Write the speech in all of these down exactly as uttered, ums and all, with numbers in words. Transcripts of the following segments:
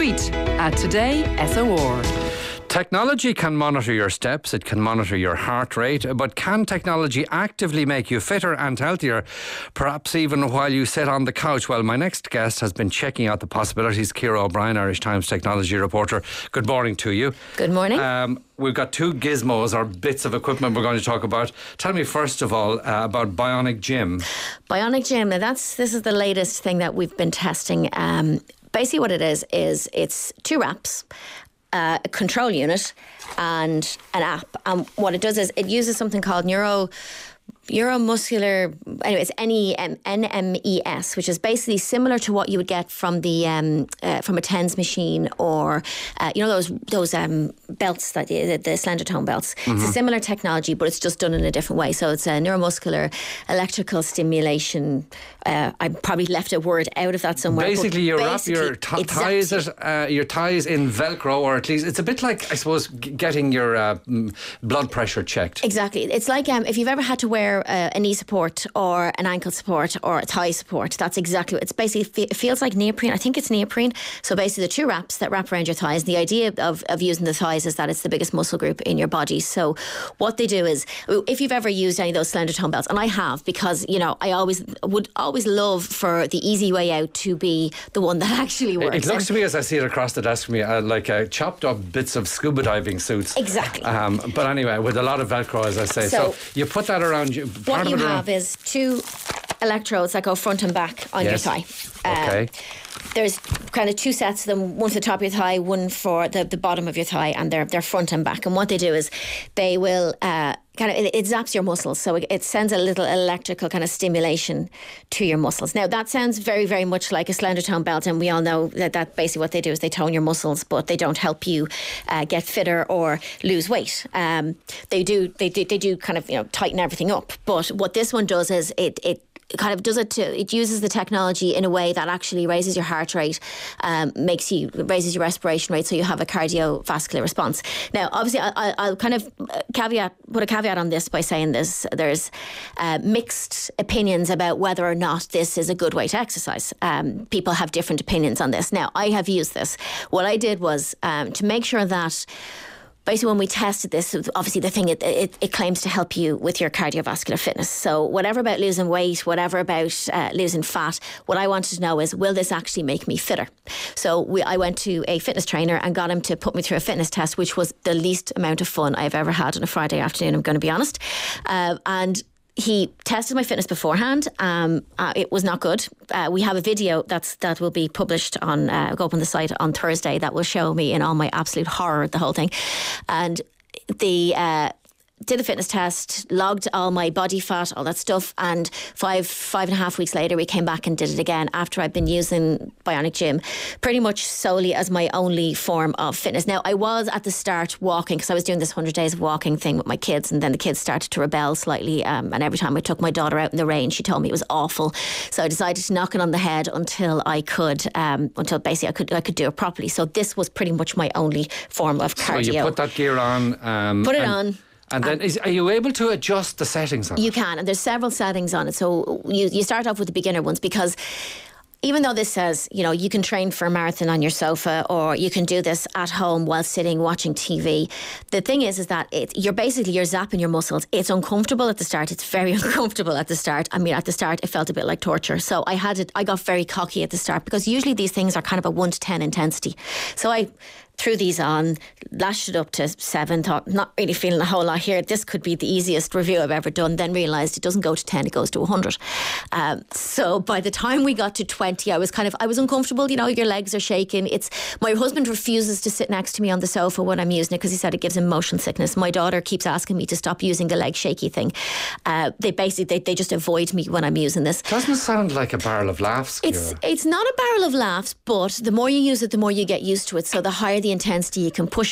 Tweet at Today S O R. Technology can monitor your steps, it can monitor your heart rate, but can technology actively make you fitter and healthier, perhaps even while you sit on the couch? Well, my next guest has been checking out the possibilities. Ciara O'Brien, Irish Times technology reporter. Good morning to you. Good morning. Um, we've got two gizmos or bits of equipment we're going to talk about. Tell me first of all uh, about Bionic Gym. Bionic Gym, now that's, this is the latest thing that we've been testing. Um, basically what it is, is it's two wraps, Uh, a control unit and an app. And what it does is it uses something called neuro neuromuscular, anyway, it's N M E S, which is basically similar to what you would get from the um, uh, from a TENS machine, or uh, you know those those um, belts that the, the slender tone belts. Mm-hmm. It's a similar technology, but it's just done in a different way. So it's a neuromuscular electrical stimulation. Uh, I probably left a word out of that somewhere. Basically, you wrap your t- ties it, uh, your ties in Velcro, or at least it's a bit like, I suppose, g- getting your uh, blood pressure checked. Exactly. It's like um, if you've ever had to wear uh, a knee support or an ankle support or a thigh support. That's exactly what it's basically. It feels like neoprene. I think it's neoprene. So basically, the two wraps that wrap around your thighs. The idea of, of using the thighs is that it's the biggest muscle group in your body. So what they do is, if you've ever used any of those slender tone belts, and I have, because you know I always would always love for the easy way out to be the one that actually works. It, it looks to me, as I see it across the desk from me, uh, like uh, chopped up bits of scuba diving suits. Exactly. Um, but anyway, with a lot of Velcro, as I say. So, so you put that around you. What you have is two electrodes that go front and back on yes. your thigh. Um, okay. There's kind of two sets of them, one for the top of your thigh, one for the, the bottom of your thigh, and they're they're front and back. And what they do is they will uh, kind of it, it zaps your muscles, so it, it sends a little electrical kind of stimulation to your muscles. Now that sounds very very much like a slender tone belt, and we all know that that basically what they do is they tone your muscles, but they don't help you uh, get fitter or lose weight. Um, they do they do they do kind of you know tighten everything up. But what this one does is it it. It kind of does it to, it uses the technology in a way that actually raises your heart rate, um, makes you, raises your respiration rate, so you have a cardiovascular response. Now, obviously, I, I'll kind of caveat, put a caveat on this by saying this, there's uh, mixed opinions about whether or not this is a good way to exercise. Um, people have different opinions on this. Now, I have used this. What I did was um, to make sure that basically, when we tested this, obviously the thing, it, it, it claims to help you with your cardiovascular fitness. So whatever about losing weight, whatever about uh, losing fat, what I wanted to know is, will this actually make me fitter? So we, I went to a fitness trainer and got him to put me through a fitness test, which was the least amount of fun I've ever had on a Friday afternoon, I'm going to be honest. Uh, and he tested my fitness beforehand. Um, uh, it was not good. Uh, we have a video that's that will be published on uh, go up on the site on Thursday that will show me in all my absolute horror the whole thing, and the. Uh, did the fitness test, logged all my body fat, all that stuff, and five five and a half weeks later we came back and did it again after I'd been using Bionic Gym pretty much solely as my only form of fitness. Now, I was at the start walking, because I was doing this one hundred days of walking thing with my kids, and then the kids started to rebel slightly, um, and every time I took my daughter out in the rain, she told me it was awful. So I decided to knock it on the head until I could, um, until basically I could I could do it properly. So this was pretty much my only form of cardio. So you put that gear on. Um, put it on. And then, is, are you able to adjust the settings on it? You can, and there's several settings on it. So you, you start off with the beginner ones, because even though this says, you know, you can train for a marathon on your sofa, or you can do this at home while sitting watching T V, the thing is, is that it, you're basically, you're zapping your muscles. It's uncomfortable at the start. It's very uncomfortable at the start. I mean, at the start, it felt a bit like torture. So I had it, I got very cocky at the start, because usually these things are kind of a one to ten intensity. So I threw these on, lashed it up to seven, thought, not really feeling a whole lot here. This could be the easiest review I've ever done. Then realised it doesn't go to ten, it goes to one hundred. Um, so by the time we got to twenty, I was kind of, I was uncomfortable. You know, your legs are shaking. It's, my husband refuses to sit next to me on the sofa when I'm using it, because he said it gives him motion sickness. My daughter keeps asking me to stop using the leg shaky thing. Uh, they basically, they, they just avoid me when I'm using this. Doesn't sound like a barrel of laughs, Ciara. It's, it's not a barrel of laughs, but the more you use it, the more you get used to it. So the higher the intensity you can push it to.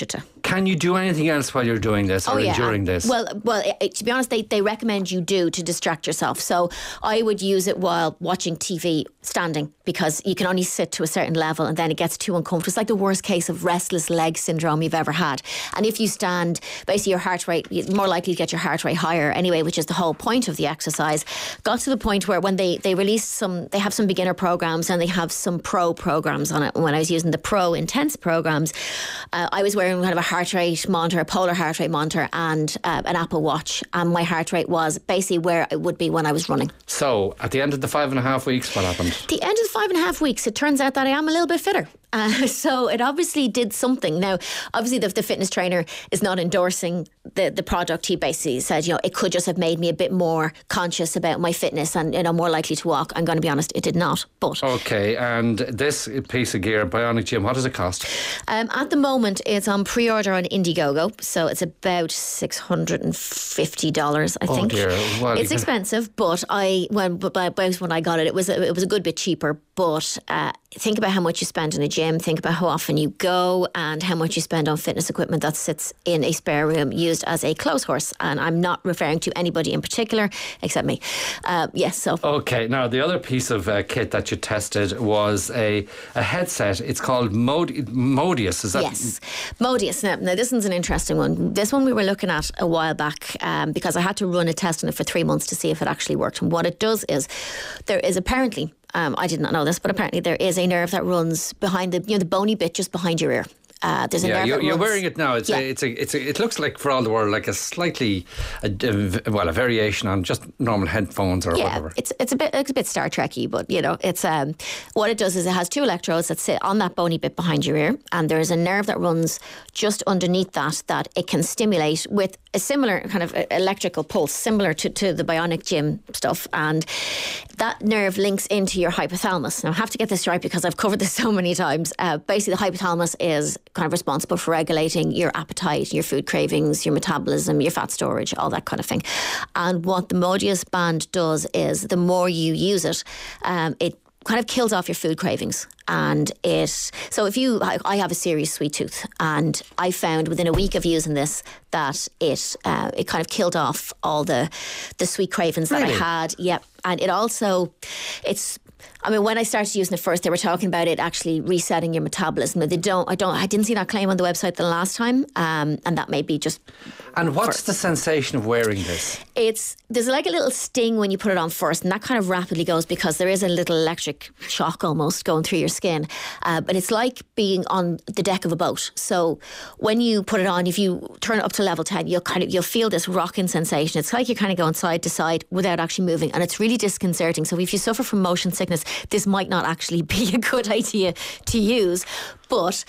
Can you do anything else while you're doing this or Oh, yeah. during this? Well, well, it, it- to be honest, they, they recommend you do to distract yourself. So I would use it while watching T V standing, because you can only sit to a certain level and then it gets too uncomfortable. It's like the worst case of restless leg syndrome you've ever had. And if you stand, basically your heart rate, you're more likely to get your heart rate higher anyway, which is the whole point of the exercise. Got to the point where when they, they released some, they have some beginner programs and they have some pro programs on it. When I was using the pro intense programs, uh, I was wearing kind of a heart rate monitor, a polar heart rate monitor, and uh, an Apple Watch. And my heart rate was basically where it would be when I was running. So, at the end of the five and a half weeks, what happened? The end of the five and a half weeks, it turns out that I am a little bit fitter. Uh, so it obviously did something. Now, obviously, the, the fitness trainer is not endorsing the, the product. He basically said, you know, it could just have made me a bit more conscious about my fitness and, you know, more likely to walk. I'm going to be honest, it did not. But Okay, and this piece of gear, Bionic Gym, what does it cost? um, at the moment, it's on pre-order on Indiegogo, so it's about six hundred fifty dollars, I Oh, think. dear. Well, you it's can- expensive, but I when but by- by when I got it, it was a, it was a good bit cheaper. But uh, think about how much you spend in a gym. Think about how often you go and how much you spend on fitness equipment that sits in a spare room used as a clothes horse. And I'm not referring to anybody in particular except me. Uh, yes, so Okay, now the other piece of uh, kit that you tested was a, a headset. It's called Mod- Modius, is that? yes, Modius. Now, now, this one's an interesting one. This one we were looking at a while back um, because I had to run a test on it for three months to see if it actually worked. And what it does is there is apparently, um, I did not know this, but apparently there is a nerve that runs behind the, you know, the bony bit just behind your ear. Uh, there's a Yeah, nerve you're, that you're runs- wearing it now. It's Yeah. a, it's a, it's a, it looks like, for all the world, like a slightly, a, a- well, a variation on just normal headphones or Yeah, whatever. it's it's a bit it's a bit Star Trekky, but you know, it's um what it does is it has two electrodes that sit on that bony bit behind your ear, and there's a nerve that runs just underneath that that it can stimulate with a similar kind of electrical pulse, similar to, to the Bionic Gym stuff, and that nerve links into your hypothalamus. Now I have to get this right because I've covered this so many times. Uh, basically, the hypothalamus is kind of responsible for regulating your appetite, your food cravings, your metabolism, your fat storage, all that kind of thing. And what the Modius band does is the more you use it, um, it kind of kills off your food cravings. And it, so if you, I, I have a serious sweet tooth, and I found within a week of using this that it, uh, it kind of killed off all the, the sweet cravings that Really? I had. Yep. And it also, it's, I mean, when I started using it first, they were talking about it actually resetting your metabolism. They don't, I don't, I didn't see that claim on the website the last time, um, and that may be just. And what's the sensation of wearing this? It's there's like a little sting when you put it on first, and that kind of rapidly goes because there is a little electric shock almost going through your skin. Uh, but it's like being on the deck of a boat. So when you put it on, if you turn it up to level ten, you'll kind of you'll feel this rocking sensation. It's like you're kind of going side to side without actually moving, and it's really disconcerting. So if you suffer from motion sickness, this might not actually be a good idea to use. But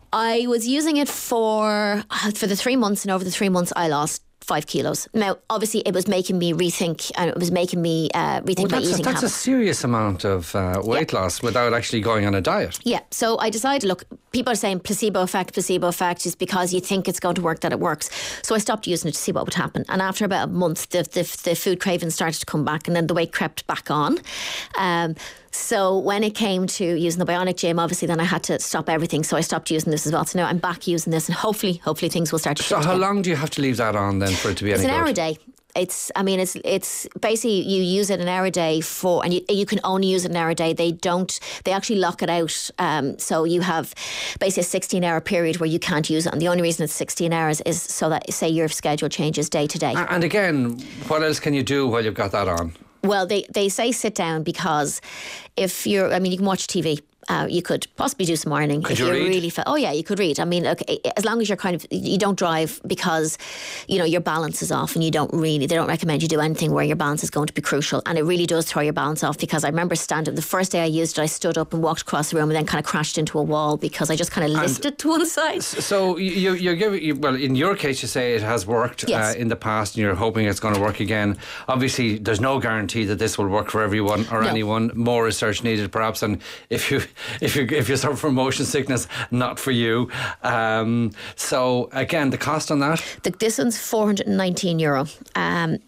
I was using it for for the three months, and over the three months, I lost five kilos. Now, obviously, it was making me rethink, and it was making me uh, rethink Well, my that's a, eating that's a habits. serious amount of uh, weight loss without actually going on a diet. Yeah, so I decided, look, people are saying placebo effect, placebo effect is because you think it's going to work that it works. So I stopped using it to see what would happen. And after about a month, the the, the food cravings started to come back, and then the weight crept back on. Um, so when it came to using the Bionic Gym, obviously then I had to stop everything. So I stopped using this as well. So now I'm back using this, and hopefully, hopefully things will start to So shift how again. long do you have to leave that on then for it to be It's any an good? hour a day. It's, I mean, it's it's basically you use it an hour a day for, and you, you can only use it an hour a day. They don't, they actually lock it out. Um, so you have basically a sixteen hour period where you can't use it. And the only reason it's sixteen hours is so that, say, your schedule changes day to day. A- And again, what else can you do while you've got that on? Well, they, they say sit down because if you're, I mean, you can watch T V. Uh, you could possibly do some ironing Could if you you're read? really fit. Oh yeah, you could read. I mean, look, as long as you're kind of you don't drive because you know your balance is off, and you don't really they don't recommend you do anything where your balance is going to be crucial, and it really does throw your balance off. Because I remember standing the first day I used it, I stood up and walked across the room, and then kind of crashed into a wall because I just kind of listed to one side. So you, you're giving, you, well, in your case, you say it has worked Yes. uh, in the past, and you're hoping it's going to work again. Obviously, there's no guarantee that this will work for everyone or No. anyone. More research needed, perhaps. And if you, if you, if you suffer from motion sickness, not for you. Um, so again, the cost on that. The, this one's four hundred nineteen euro. Um,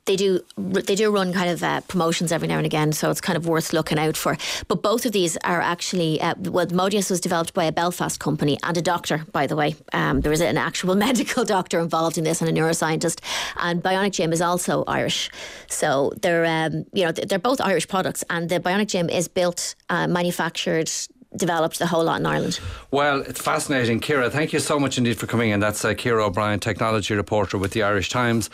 they do they do run kind of uh, promotions every now and again, so it's kind of worth looking out for. But both of these are actually, uh, well, Modius was developed by a Belfast company and a doctor, by the way. Um, there is an actual medical doctor involved in this and a neuroscientist. And Bionic Gym is also Irish, so they're um, you know they're both Irish products, and the Bionic Gym is built, uh, manufactured, developed the whole lot in Ireland. Well, it's fascinating. Ciara, thank you so much indeed for coming in. That's uh, Ciara O'Brien, technology reporter with the Irish Times.